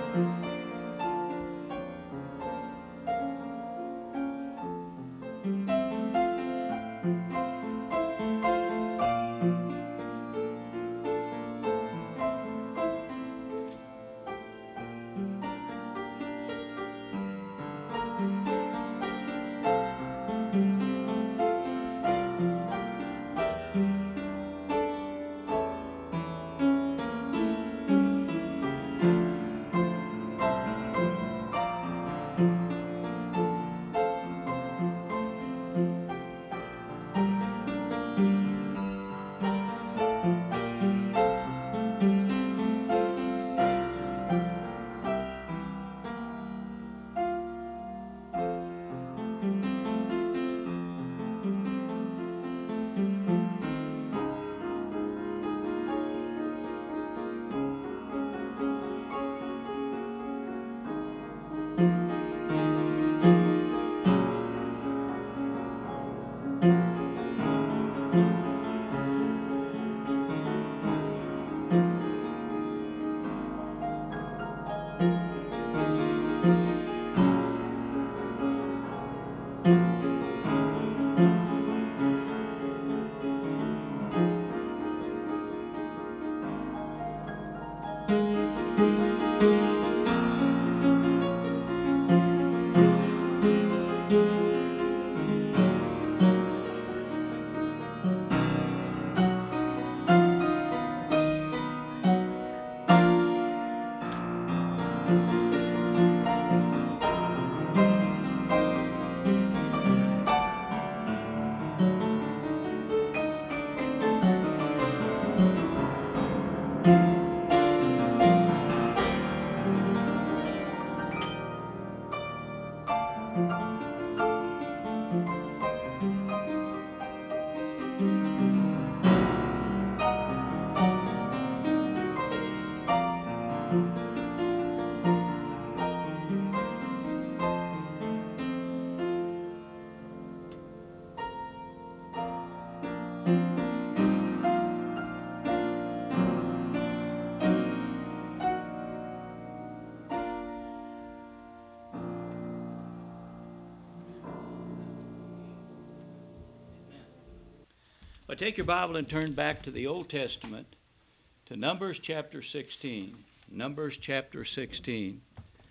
Well, take your Bible and turn back to the Old Testament, to Numbers chapter 16. Numbers chapter 16.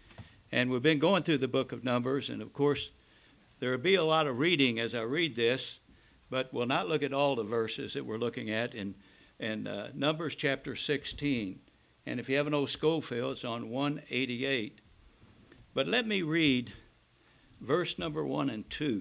And we've been going through the book of Numbers, and of course, there will be a lot of reading as I read this, but we'll not look at all the verses that we're looking at in Numbers chapter 16. And if you have an old Schofield, it's on 188. But let me read verse number 1 and 2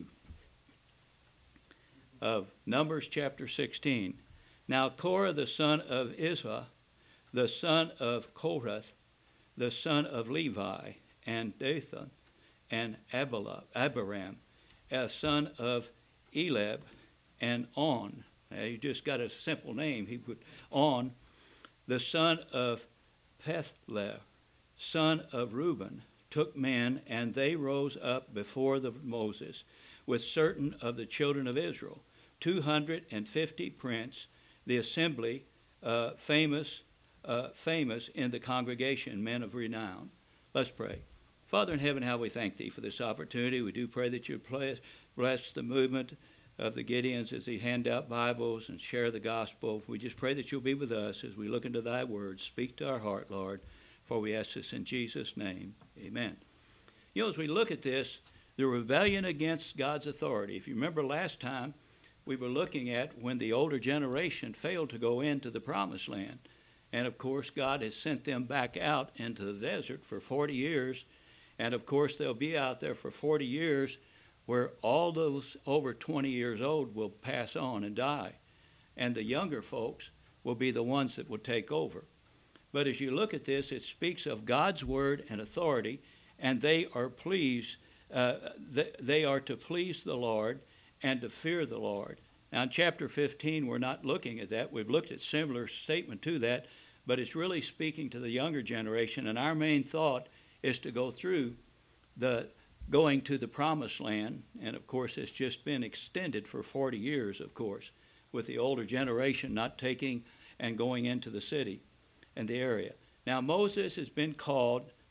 of Numbers chapter 16. Now Korah the son of Izhar, the son of Kohath, the son of Levi, and Dathan, and Abiram, a son of Elab, and On. Now you just got a simple name. He put On, the son of Pethleh, son of Reuben, took men, and they rose up before Moses with certain of the children of Israel, 250 prince, the assembly, famous in the congregation, men of renown. Let's pray. Father in heaven, how we thank thee for this opportunity. We do pray that you bless the movement of the Gideons as they hand out Bibles and share the gospel. We just pray that you'll be with us as we look into thy word. Speak to our heart, Lord, for we ask this in Jesus' name. Amen. You know, as we look at this, the rebellion against God's authority. If you remember last time, we were looking at when the older generation failed to go into the promised land. And of course, God has sent them back out into the desert for 40 years. And of course, they'll be out there for 40 years where all those over 20 years old will pass on and die. And the younger folks will be the ones that will take over. But as you look at this, it speaks of God's word and authority, and they are pleased. They are to please the Lord and to fear the Lord. Now in chapter 15, we're not looking at that. We've looked at similar statement to that, but it's really speaking to the younger generation. And our main thought is to go through going to the promised land. And of course, it's just been extended for 40 years, of course, with the older generation not taking and going into the city and the area. Now Moses has been called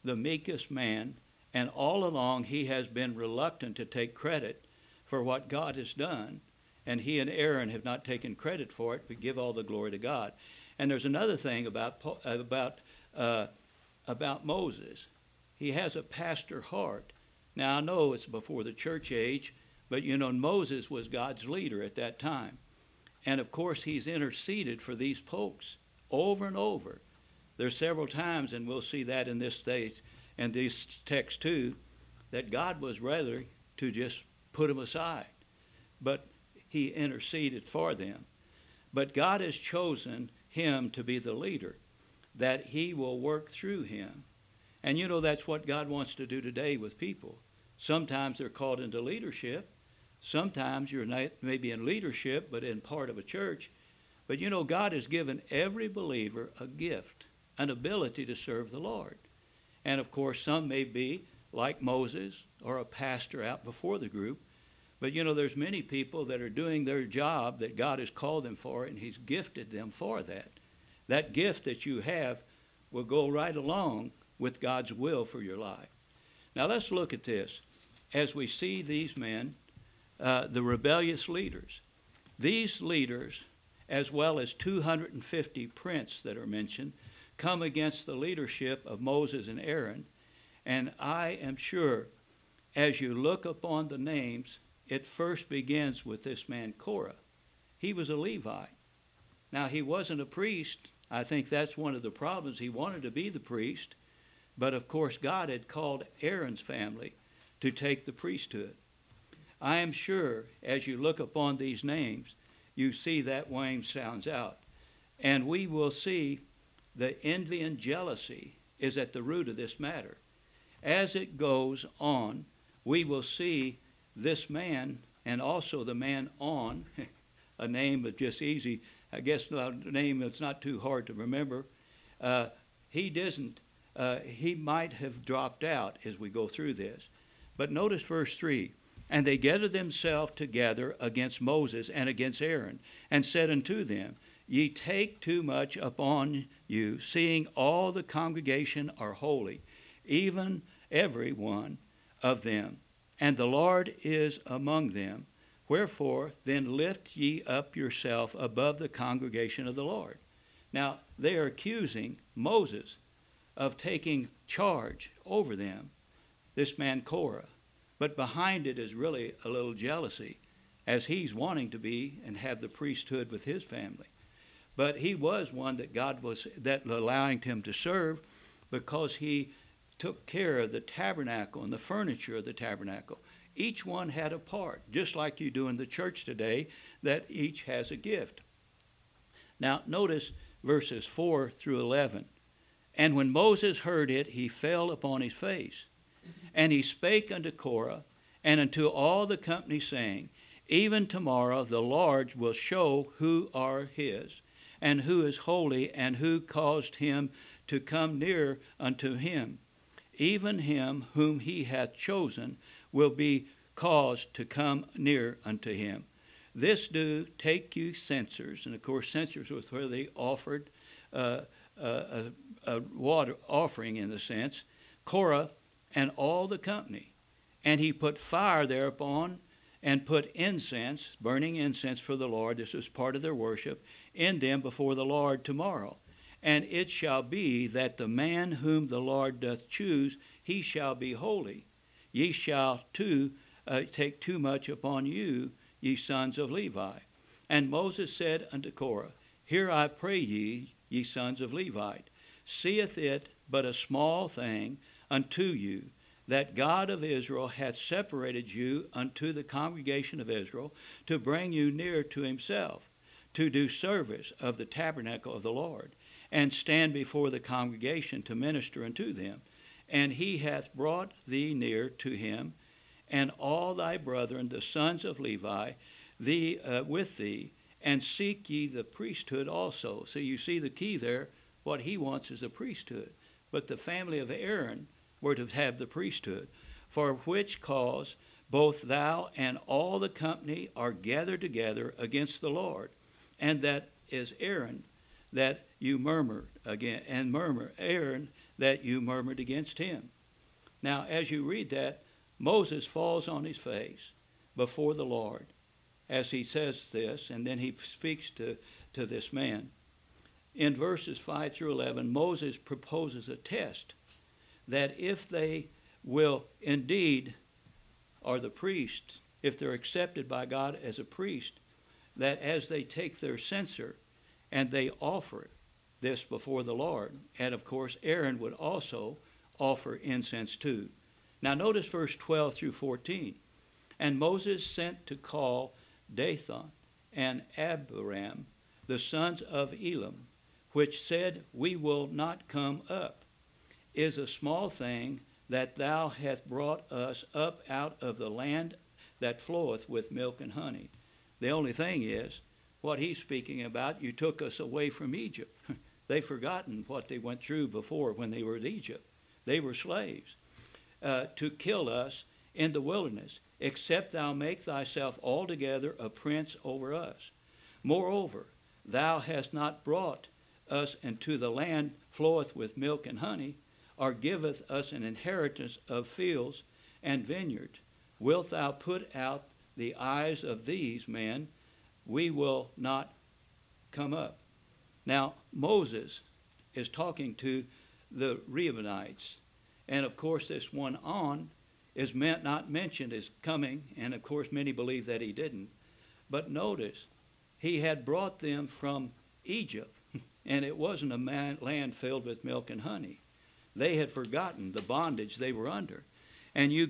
the meekest man, and all along he has been reluctant to take credit for what God has done, and he and Aaron have not taken credit for it, but give all the glory to God. And there's another thing about Moses. He has a pastor heart. Now, I know it's before the church age, but Moses was God's leader at that time. And of course, he's interceded for these folks over and over. There's several times, and we'll see that in this stage and these texts too, that God was ready to just put them aside. But he interceded for them. But God has chosen him to be the leader, that he will work through him. And that's what God wants to do today with people. Sometimes they're called into leadership. Sometimes you're not maybe in leadership, but in part of a church. But God has given every believer a gift, an ability to serve the Lord. And of course, some may be like Moses or a pastor out before the group. But there's many people that are doing their job that God has called them for, and he's gifted them for that. That gift that you have will go right along with God's will for your life. Now let's look at this. As we see these men, the rebellious leaders, these leaders, as well as 250 princes that are mentioned, come against the leadership of Moses and Aaron. And I am sure, as you look upon the names, it first begins with this man Korah. He was a Levite. Now, he wasn't a priest. I think that's one of the problems. He wanted to be the priest. But, of course, God had called Aaron's family to take the priesthood. I am sure, as you look upon these names, you see that name sounds out. And we will see the envy and jealousy is at the root of this matter. As it goes on, we will see this man, and also the man On, a name that's just easy, I guess a name that's not too hard to remember. He might have dropped out as we go through this. But notice verse 3. And they gathered themselves together against Moses and against Aaron, and said unto them, Ye take too much upon you, seeing all the congregation are holy, even every one of them. And the Lord is among them. Wherefore, then lift ye up yourself above the congregation of the Lord. Now, they are accusing Moses of taking charge over them, this man Korah. But behind it is really a little jealousy, as he's wanting to be and have the priesthood with his family. But he was one that God was allowing him to serve, because he took care of the tabernacle and the furniture of the tabernacle. Each one had a part, just like you do in the church today, that each has a gift. Now, notice verses 4 through 11. And when Moses heard it, he fell upon his face. And he spake unto Korah and unto all the company, saying, Even tomorrow the Lord will show who are his, and who is holy, and who caused him to come near unto him. Even him whom he hath chosen will be caused to come near unto him. This do take you censers. And of course, censers was where they offered a water offering, in the sense. Korah and all the company. And he put fire thereupon, and put incense, burning incense for the Lord. This was part of their worship, in them before the Lord tomorrow. And it shall be that the man whom the Lord doth choose, he shall be holy. Ye shall too take too much upon you, ye sons of Levi. And Moses said unto Korah, Hear I pray ye, ye sons of Levi, seeth it but a small thing unto you, that God of Israel hath separated you unto the congregation of Israel, to bring you near to himself, to do service of the tabernacle of the Lord, and stand before the congregation to minister unto them. And he hath brought thee near to him, and all thy brethren, the sons of Levi, with thee, and seek ye the priesthood also. So you see the key there. What he wants is a priesthood. But the family of Aaron were to have the priesthood, for which cause both thou and all the company are gathered together against the Lord. And that is Aaron, that you murmur again, and murmur, Aaron, that you murmured against him. Now, as you read that, Moses falls on his face before the Lord as he says this, and then he speaks to this man. In verses 5 through 11, Moses proposes a test that if they will indeed, or the priest, if they're accepted by God as a priest, that as they take their censer and they offer this before the Lord, and of course Aaron would also offer incense too. Now notice verse 12 through 14. And Moses sent to call Dathan and Abiram, the sons of Elam, which said, We will not come up. Is a small thing that thou hast brought us up out of the land that floweth with milk and honey. The only thing is, what he's speaking about, you took us away from Egypt. They've forgotten what they went through before when they were in Egypt. They were slaves. To kill us in the wilderness, except thou make thyself altogether a prince over us. Moreover, thou hast not brought us into the land floweth with milk and honey, or giveth us an inheritance of fields and vineyards. Wilt thou put out the eyes of these men? We will not come up. Now, Moses is talking to the Reubenites. And of course, this one on is not mentioned as coming, and of course, many believe that he didn't. But notice, he had brought them from Egypt, and it wasn't a land filled with milk and honey. They had forgotten the bondage they were under. And you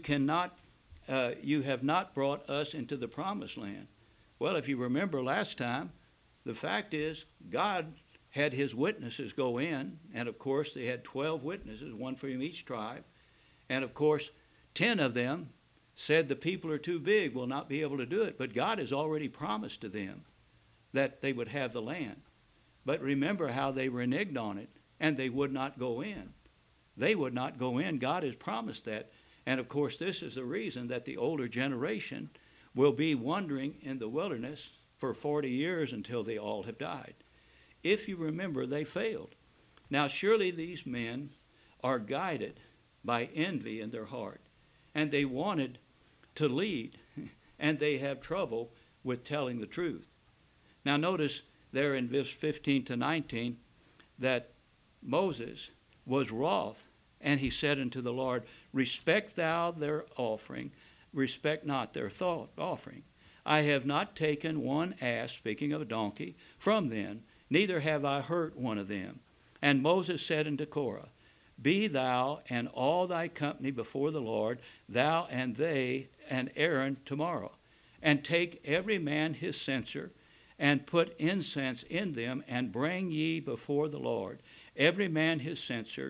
have not brought us into the promised land. Well, if you remember last time, the fact is God had his witnesses go in, and of course they had 12 witnesses, one from each tribe. And of course, 10 of them said the people are too big, will not be able to do it. But God has already promised to them that they would have the land. But remember how they reneged on it, and they would not go in. They would not go in. God has promised that. And of course, this is the reason that the older generation will be wandering in the wilderness for 40 years until they all have died. If you remember, they failed. Now, surely these men are guided by envy in their heart, and they wanted to lead, and they have trouble with telling the truth. Now, notice there in verse 15 to 19 that Moses was wroth, and he said unto the Lord, Respect thou their offering, respect not their offering. I have not taken one ass, speaking of a donkey, from them, neither have I hurt one of them. And Moses said unto Korah, Be thou and all thy company before the Lord, thou and they and Aaron tomorrow, and take every man his censer, and put incense in them, and bring ye before the Lord, every man his censer,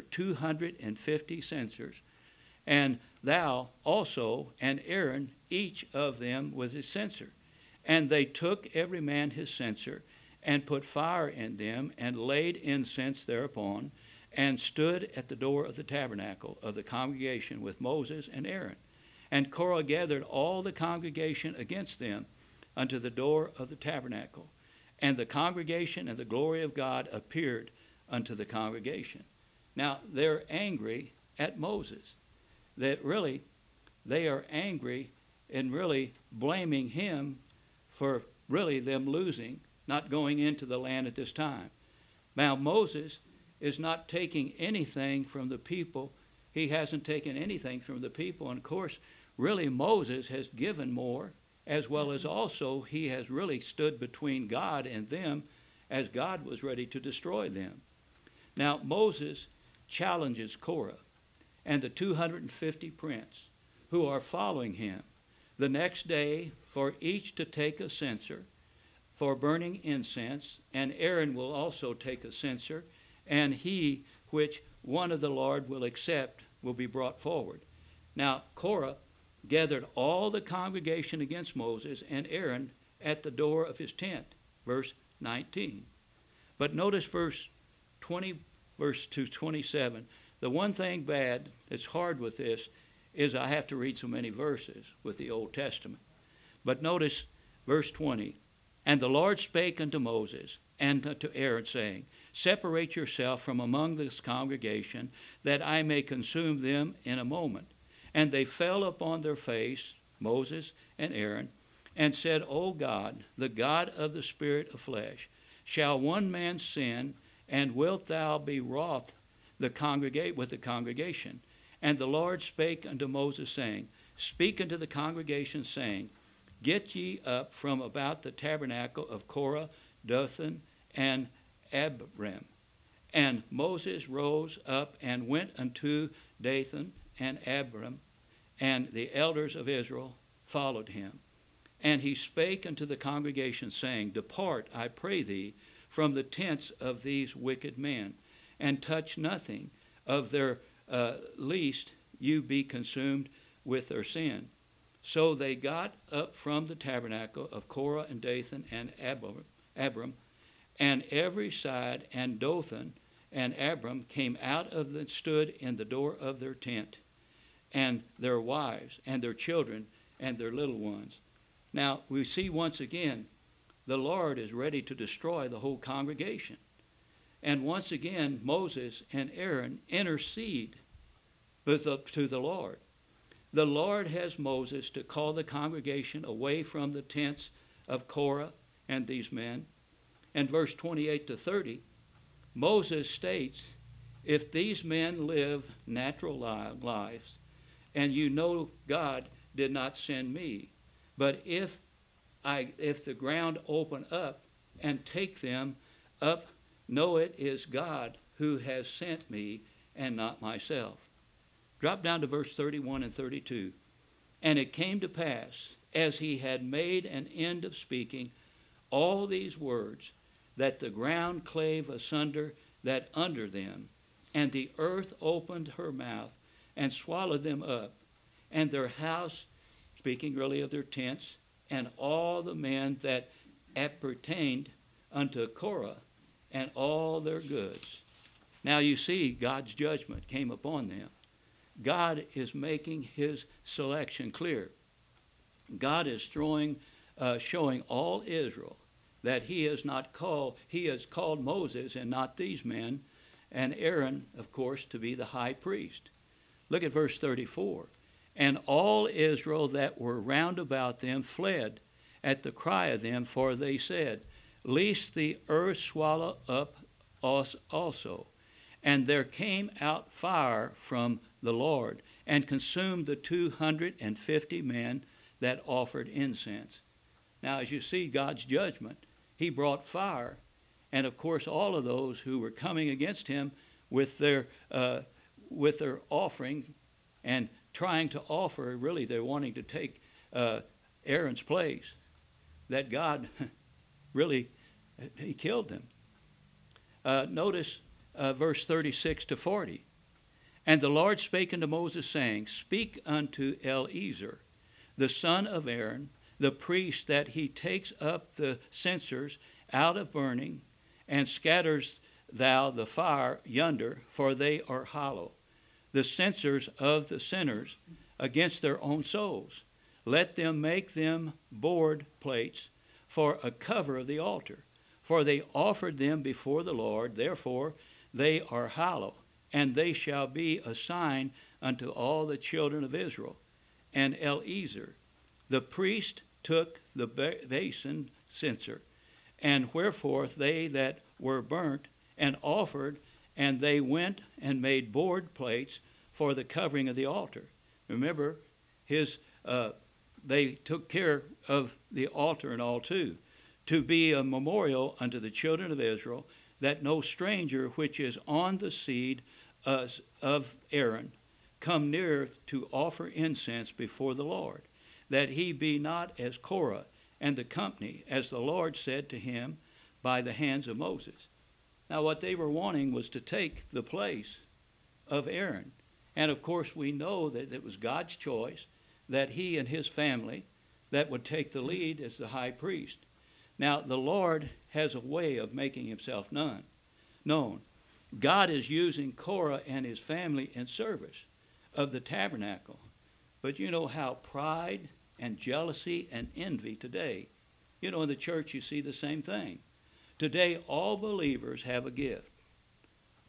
250 censers, and thou also and Aaron, each of them with his censer. And they took every man his censer, and put fire in them, and laid incense thereupon, and stood at the door of the tabernacle of the congregation with Moses and Aaron. And Korah gathered all the congregation against them unto the door of the tabernacle. And the congregation and the glory of God appeared unto the congregation. Now, they're angry at Moses. That really, they are angry and really blaming him for really them losing, not going into the land at this time. Now, Moses is not taking anything from the people. He hasn't taken anything from the people. And of course, really Moses has given more, as well as also he has really stood between God and them as God was ready to destroy them. Now, Moses challenges Korah and the 250 princes who are following him the next day for each to take a censer for burning incense, and Aaron will also take a censer, and he which one of the Lord will accept will be brought forward. Now, Korah gathered all the congregation against Moses and Aaron at the door of his tent, verse 19. But notice verse 20, verse 27. The one thing bad that's hard with this is I have to read so many verses with the Old Testament. But notice verse 20. And the Lord spake unto Moses and unto Aaron, saying, Separate yourself from among this congregation, that I may consume them in a moment. And they fell upon their face, Moses and Aaron, and said, O God, the God of the spirit of flesh, shall one man sin, and wilt thou be wroth with the congregation? And the Lord spake unto Moses, saying, Speak unto the congregation, saying, Get ye up from about the tabernacle of Korah, Dathan, and Abiram. And Moses rose up and went unto Dathan and Abiram, and the elders of Israel followed him. And he spake unto the congregation, saying, Depart, I pray thee, from the tents of these wicked men, and touch nothing of their lest you be consumed with their sin. So they got up from the tabernacle of Korah and Dathan and Abiram, and every side, and Dothan and Abiram came out of and stood in the door of their tent, and their wives, and their children, and their little ones. Now, we see once again, the Lord is ready to destroy the whole congregation. And once again, Moses and Aaron intercede to the Lord. The Lord has Moses to call the congregation away from the tents of Korah and these men. And verse 28 to 30, Moses states, if these men live natural lives, and you know God did not send me, but if the ground open up and take them up, know it is God who has sent me and not myself. Drop down to verse 31 and 32. And it came to pass, as he had made an end of speaking all these words, that the ground clave asunder that under them, and the earth opened her mouth and swallowed them up, and their house, speaking really of their tents, and all the men that appertained unto Korah, and all their goods. Now you see, God's judgment came upon them. God is making his selection clear. God is showing all Israel that he has called Moses and not these men, and Aaron, of course, to be the high priest. Look at verse 34. And all Israel that were round about them fled at the cry of them, for they said, Lest the earth swallow up us also. And there came out fire from the Lord, and consumed the 250 men that offered incense. Now, as you see God's judgment, he brought fire, and of course all of those who were coming against him with their offering and trying to offer, really they're wanting to take Aaron's place, that God really, he killed them. Notice verse 36 to 40. And the Lord spake unto Moses, saying, Speak unto Eleazar, the son of Aaron, the priest, that he takes up the censers out of burning, and scatters thou the fire yonder, for they are hollow, the censers of the sinners against their own souls. Let them make them board plates for a cover of the altar, for they offered them before the Lord, therefore they are hollow, and they shall be a sign unto all the children of Israel. And Eleazar, the priest, took the basin censer, and wherefore they that were burnt and offered, and they went and made board plates for the covering of the altar. Remember, they took care of the altar and all too, to be a memorial unto the children of Israel, that no stranger which is on the seed of Aaron come near to offer incense before the Lord, that he be not as Korah and the company, as the Lord said to him by the hands of Moses. Now what they were wanting was to take the place of Aaron. And of course we know that it was God's choice that he and his family that would take the lead as the high priest. Now the Lord has a way of making himself known. God is using Korah and his family in service of the tabernacle. But you know how pride and jealousy and envy today, in the church you see the same thing. Today all believers have a gift.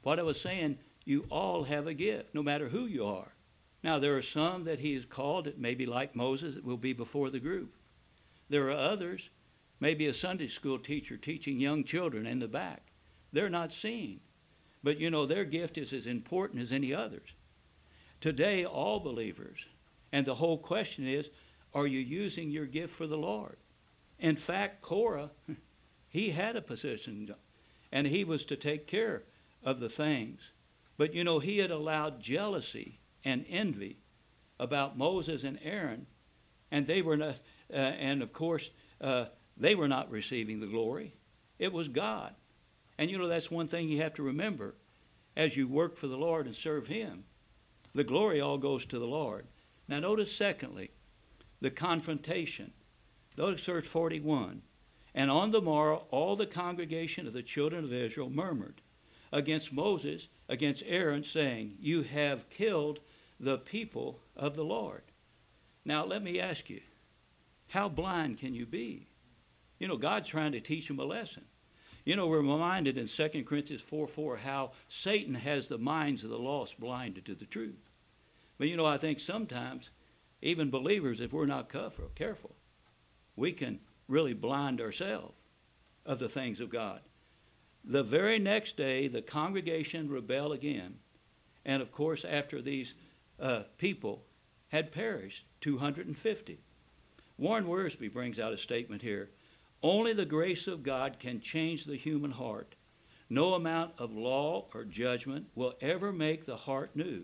What I was saying, you all have a gift, no matter who you are. Now, there are some that he has called that maybe like Moses, that will be before the group. There are others, maybe a Sunday school teacher teaching young children in the back. They're not seen. But their gift is as important as any others. Today, all believers, and the whole question is, are you using your gift for the Lord? In fact, Korah, he had a position, and he was to take care of the things. But he had allowed jealousy and envy about Moses and Aaron, and they were not, and of course, they were not receiving the glory. It was God. And that's one thing you have to remember as you work for the Lord and serve him. The glory all goes to the Lord. Now notice secondly, the confrontation. Notice verse 41. And on the morrow all the congregation of the children of Israel murmured against Moses, against Aaron, saying, you have killed the people of the Lord. Now let me ask you, how blind can you be? God's trying to teach them a lesson. We're reminded in 2 Corinthians 4:4 how Satan has the minds of the lost blinded to the truth. But I think sometimes, even believers, if we're not careful, we can really blind ourselves of the things of God. The very next day, the congregation rebelled again. And of course, after these people had perished, 250. Warren Wiersbe brings out a statement here. Only the grace of God can change the human heart. No amount of law or judgment will ever make the heart new,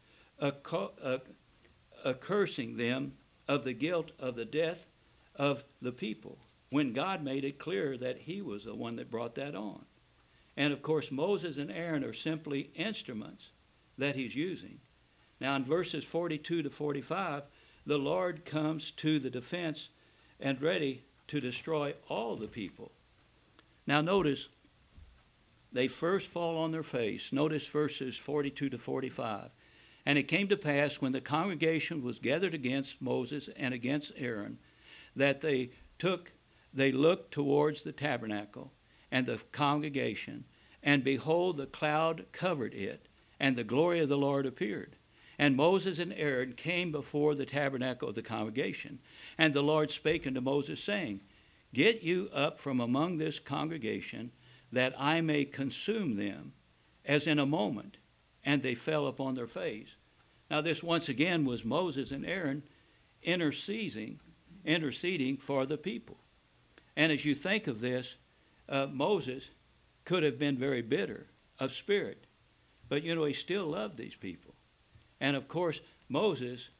accursing them of the guilt of the death of the people, when God made it clear that he was the one that brought that on. And of course, Moses and Aaron are simply instruments that he's using. Now in verses 42 to 45, the Lord comes to the defense and ready to destroy all the people. Now notice, they first fall on their face. Notice verses 42 to 45. And it came to pass when the congregation was gathered against Moses and against Aaron, that they looked towards the tabernacle and the congregation, and behold, the cloud covered it, and the glory of the Lord appeared. And Moses and Aaron came before the tabernacle of the congregation. And the Lord spake unto Moses, saying, get you up from among this congregation, that I may consume them, as in a moment. And they fell upon their face. Now this once again was Moses and Aaron interceding for the people. And as you think of this, Moses could have been very bitter of spirit. But he still loved these people. And of course, Moses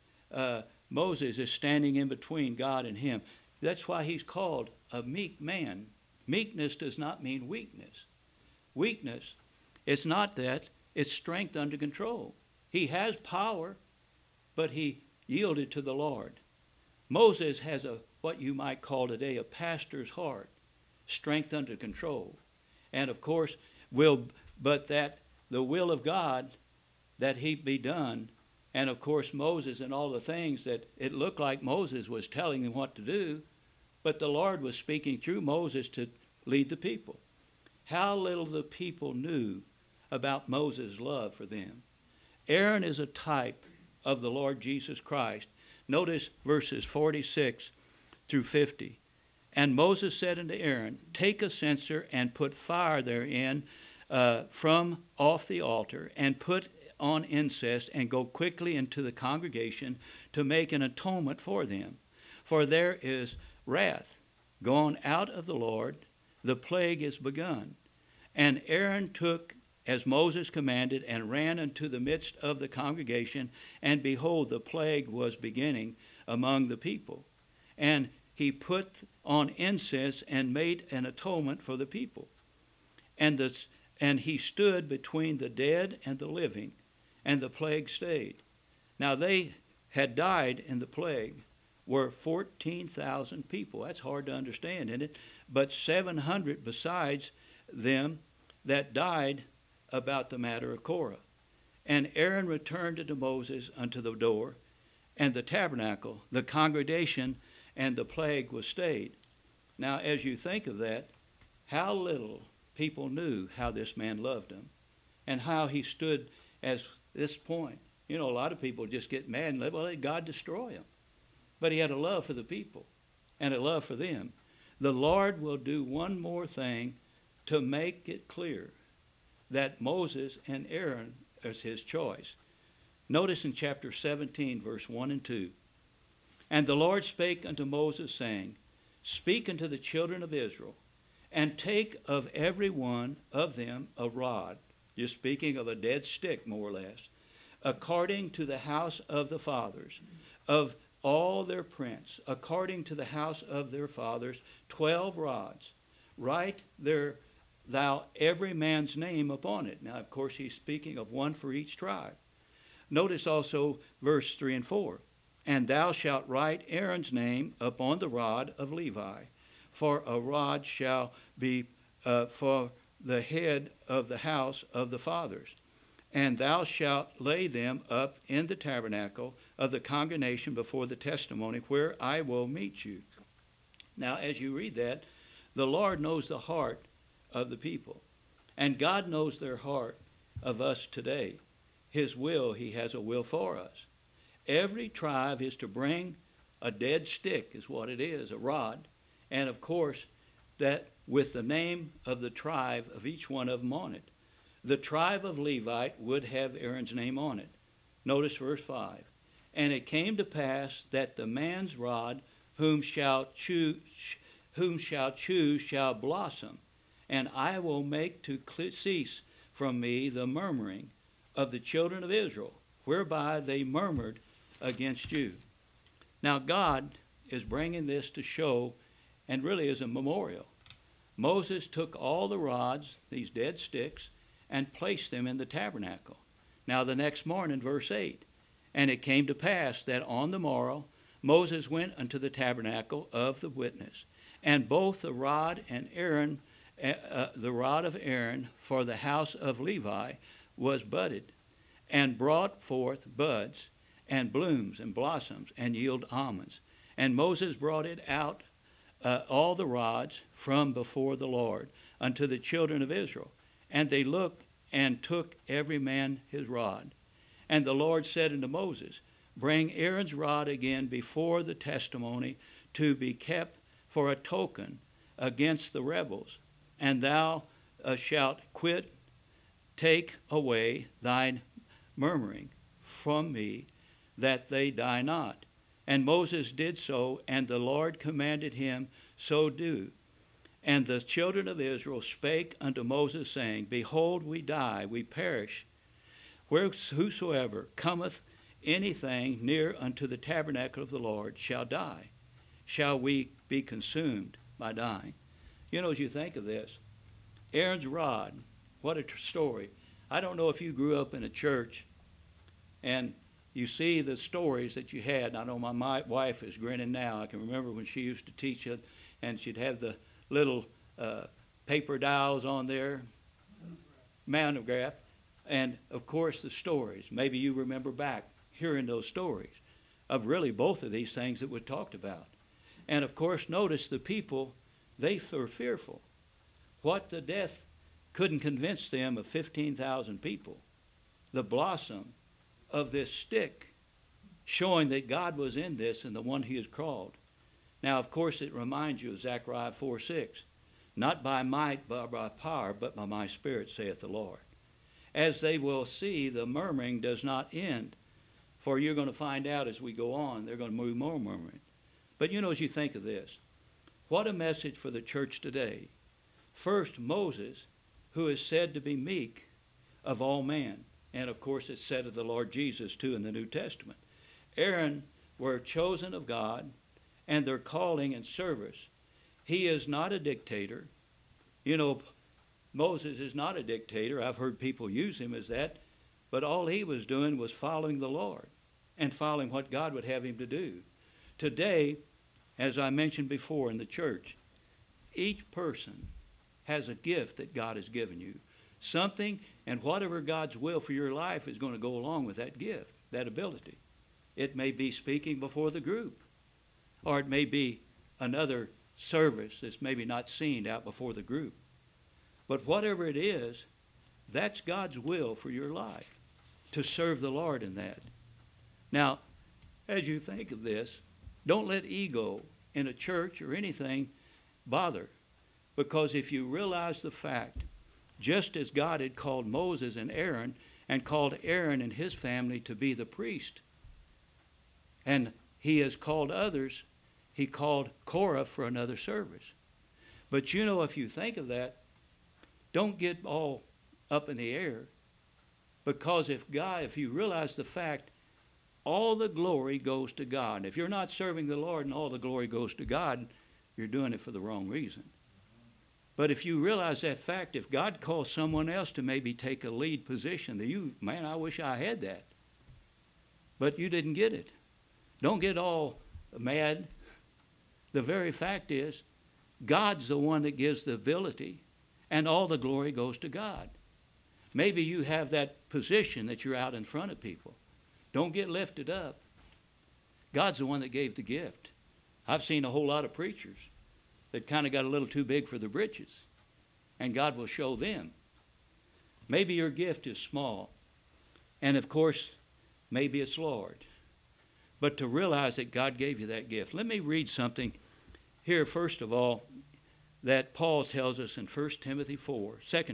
is standing in between God and him. That's why he's called a meek man. Meekness does not mean weakness. Weakness, it's not that, it's strength under control. He has power, but he yielded to the Lord. Moses has what you might call today a pastor's heart, strength under control. And of course, but that the will of God, that he be done. And of course, Moses and all the things that it looked like Moses was telling him what to do, but the Lord was speaking through Moses to lead the people. How little the people knew about Moses' love for them. Aaron is a type of the Lord Jesus Christ. Notice verses 46 through 50. And Moses said unto Aaron, take a censer and put fire therein from off the altar, and put on incense, and go quickly into the congregation to make an atonement for them. For there is wrath gone out of the Lord, the plague is begun. And Aaron took as Moses commanded, and ran into the midst of the congregation, and behold, the plague was beginning among the people. And he put on incense and made an atonement for the people. And he stood between the dead and the living, and the plague stayed. Now they had died in the plague were 14,000 people. That's hard to understand, isn't it? But 700 besides them that died about the matter of Korah. And Aaron returned unto Moses unto the door, and the tabernacle, the congregation, and the plague was stayed. Now, as you think of that, how little people knew how this man loved them. and how he stood as this point. You know, a lot of people just get mad and let God destroy them. But he had a love for the people and a love for them. The Lord will do one more thing to make it clear that Moses and Aaron is his choice. Notice in chapter 17, verse 1 and 2. And the Lord spake unto Moses, saying, Speak unto the children of Israel, and take of every one of them a rod, just speaking of a dead stick more or less, according to the house of the fathers, of all their prince, according to the house of their fathers, 12 rods. Write thou every man's name upon it. Now, of course, he's speaking of one for each tribe. Notice also verse 3 and 4. And thou shalt write Aaron's name upon the rod of Levi, for a rod shall be for the head of the house of the fathers. And thou shalt lay them up in the tabernacle of the congregation before the testimony, where I will meet you. Now, as you read that, the Lord knows the heart of the people. And God knows their heart of us today. His will, he has a will for us. Every tribe is to bring a dead stick, is what it is, a rod. And of course, that with the name of the tribe of each one of them on it. The tribe of Levite would have Aaron's name on it. Notice verse 5. And it came to pass that the man's rod whom shall choose shall blossom, and I will make to cease from me the murmuring of the children of Israel, whereby they murmured against you. Now God is bringing this to show, and really is a memorial. Moses took all the rods, these dead sticks, and placed them in the tabernacle. Now the next morning, verse 8, and it came to pass that on the morrow Moses went unto the tabernacle of the witness, and both the rod and Aaron, the rod of Aaron for the house of Levi was budded, and brought forth buds, and blooms, and blossoms, and yield almonds. And Moses brought it out, all the rods, from before the Lord unto the children of Israel. And they looked and took every man his rod. And the Lord said unto Moses, Bring Aaron's rod again before the testimony, to be kept for a token against the rebels. And thou shalt take away thine murmuring from me, that they die not. And Moses did so, and the Lord commanded him so do. And the children of Israel spake unto Moses, saying, Behold, we die, we perish. Whosoever cometh anything near unto the tabernacle of the Lord shall die. Shall we be consumed by dying? You know, as you think of this, Aaron's rod, what a story. I don't know if you grew up in a church and you see the stories that you had. I know my wife is grinning now. I can remember when she used to teach it, and she'd have the little paper dials on there, monograph, and of course the stories. Maybe you remember back hearing those stories of really both of these things that we talked about. And of course, notice the people, they were fearful. What the death couldn't convince them of 15,000 people. The blossom of this stick, showing that God was in this and the one he has called. Now, of course, it reminds you of Zechariah 4:6. Not by might, but by power, but by my spirit, saith the Lord. As they will see, the murmuring does not end. For you're going to find out as we go on, they're going to move more murmuring. But you know, as you think of this, what a message for the church today. First, Moses, who is said to be meek of all men. And of course, it's said of the Lord Jesus, too, in the New Testament. Aaron were chosen of God, and their calling and service. He is not a dictator. You know, Moses is not a dictator. I've heard people use him as that. But all he was doing was following the Lord and following what God would have him to do. Today, as I mentioned before in the church, each person has a gift that God has given you. Something, and whatever God's will for your life is going to go along with that gift, that ability. It may be speaking before the group, or it may be another service that's maybe not seen out before the group. But whatever it is, That's God's will for your life, to serve the Lord in that. Now, as you think of this, don't let ego in a church or anything bother. Because if you realize the fact, just as God had called Moses and Aaron, and called Aaron and his family to be the priest, and he has called others, he called Korah for another service. But you know, if you think of that, don't get all up in the air. Because if you realize the fact, all the glory goes to God. If you're not serving the Lord and all the glory goes to God, you're doing it for the wrong reason. But if you realize that fact, if God calls someone else to maybe take a lead position, man, I wish I had that. But you didn't get it. Don't get all mad. The very fact is, God's the one that gives the ability, and all the glory goes to God. Maybe you have that position that you're out in front of people. Don't get lifted up. God's the one that gave the gift. I've seen a whole lot of preachers that kind of got a little too big for the britches, and God will show them. Maybe your gift is small, and of course, maybe it's Lord. But to realize that God gave you that gift. Let me read something here, first of all, that Paul tells us in 2 Timothy 4,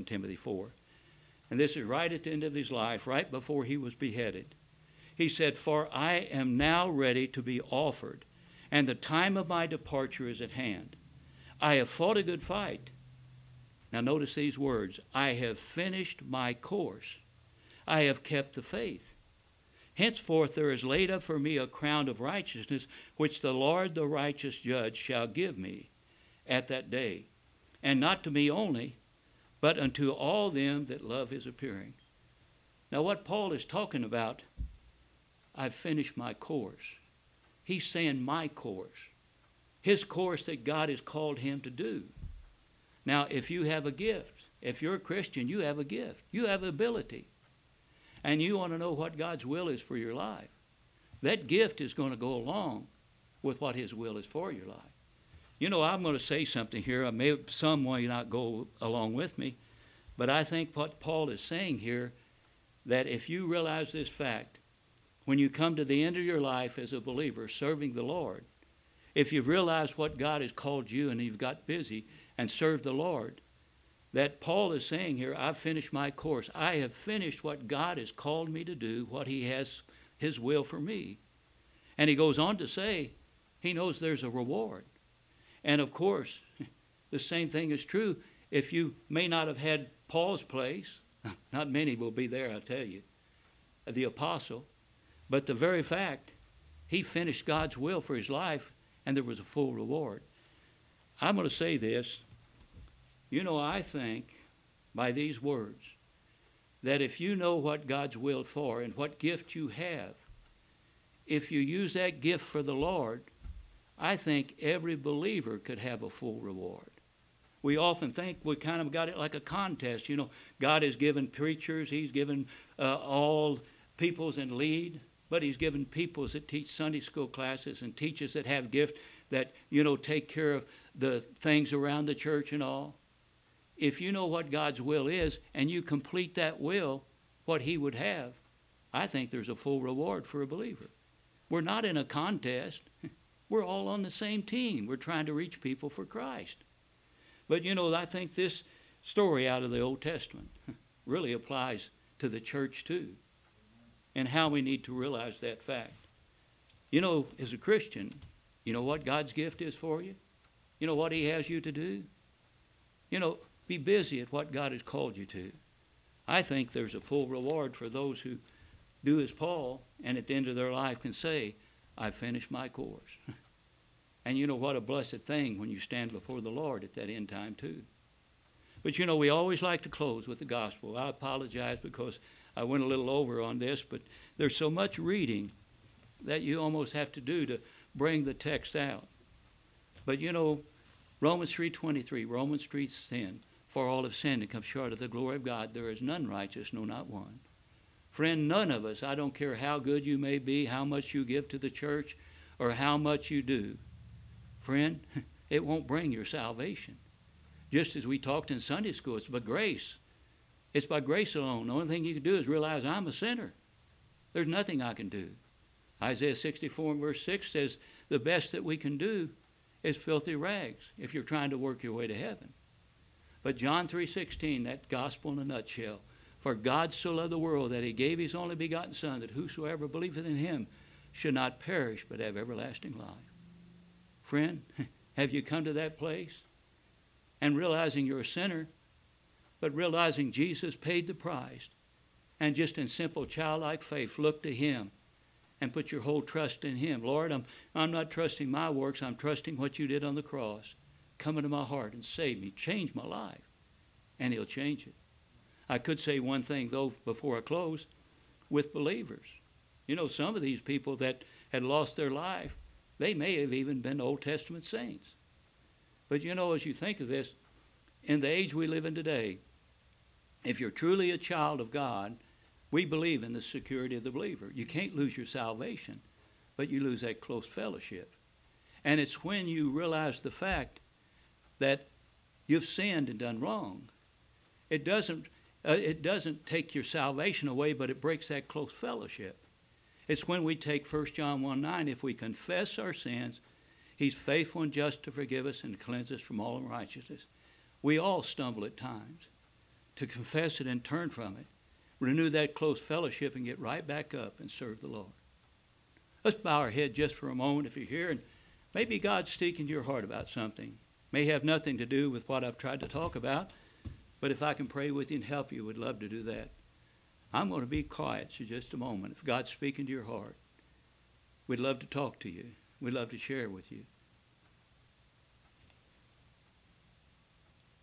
and this is right at the end of his life, right before he was beheaded. He said, "For I am now ready to be offered, and the time of my departure is at hand. I have fought a good fight." Now notice these words, "I have finished my course. I have kept the faith. Henceforth there is laid up for me a crown of righteousness, which the Lord the righteous judge shall give me at that day, and not to me only, but unto all them that love his appearing." Now what Paul is talking about, I've finished my course. He's saying my course. His course that God has called him to do. Now, if you have a gift, if you're a Christian, you have a gift. You have ability. And you want to know what God's will is for your life. That gift is going to go along with what his will is for your life. You know, I'm going to say something here. Some may not go along with me, but I think what Paul is saying here, that if you realize this fact, when you come to the end of your life as a believer serving the Lord, if you've realized what God has called you and you've got busy and served the Lord, that Paul is saying here, I've finished my course. I have finished what God has called me to do, what he has his will for me. And he goes on to say, he knows there's a reward. And of course, the same thing is true if you may not have had Paul's place. Not many will be there, I'll tell you, the apostle. But the very fact, he finished God's will for his life, and there was a full reward. I'm going to say this. You know, I think by these words that if you know what God's will for and what gift you have, if you use that gift for the Lord, I think every believer could have a full reward. We often think we kind of got it like a contest. You know, God has given preachers, he's given all peoples in lead, but he's given peoples that teach Sunday school classes and teachers that have gift that, you know, take care of the things around the church and all. If you know what God's will is and you complete that will, what he would have, I think there's a full reward for a believer. We're not in a contest. We're all on the same team. We're trying to reach people for Christ. But, you know, I think this story out of the Old Testament really applies to the church too, and how we need to realize that fact. You know, as a Christian, you know what God's gift is for you? You know what he has you to do? You know, be busy at what God has called you to. I think there's a full reward for those who do as Paul and at the end of their life can say, I've finished my course. And you know what a blessed thing when you stand before the Lord at that end time too. But you know, we always like to close with the gospel. I apologize because I went a little over on this, but there's so much reading that you almost have to do to bring the text out. But you know, Romans 3:23, Romans 3:10, for all have sinned and come short of the glory of God. There is none righteous, no, not one. Friend, none of us, I don't care how good you may be, how much you give to the church, or how much you do. Friend, it won't bring your salvation. Just as we talked in Sunday school, it's by grace. It's by grace alone. The only thing you can do is realize I'm a sinner. There's nothing I can do. Isaiah 64 and verse 6 says the best that we can do is filthy rags if you're trying to work your way to heaven. But John 3:16, that gospel in a nutshell. For God so loved the world that he gave his only begotten Son, that whosoever believeth in him should not perish but have everlasting life. Friend, have you come to that place? And realizing you're a sinner, but realizing Jesus paid the price, and just in simple childlike faith, look to him and put your whole trust in him. Lord, I'm not trusting my works. I'm trusting what you did on the cross. Come into my heart and save me. Change my life. And he'll change it. I could say one thing, though, before I close, with believers. You know, some of these people that had lost their life, they may have even been Old Testament saints. But you know, as you think of this, in the age we live in today, if you're truly a child of God, we believe in the security of the believer. You can't lose your salvation, but you lose that close fellowship. And it's when you realize the fact that you've sinned and done wrong. It doesn't take your salvation away, but it breaks that close fellowship. It's when we take 1 John 1:9, if we confess our sins, he's faithful and just to forgive us and cleanse us from all unrighteousness. We all stumble at times. To confess it and turn from it, renew that close fellowship and get right back up and serve the Lord. Let's bow our head just for a moment if you're here, and maybe God's speaking to your heart about something. May have nothing to do with what I've tried to talk about, but if I can pray with you and help you, would love to do that. I'm going to be quiet for just a moment. If God's speaking to your heart, we'd love to talk to you. We'd love to share with you.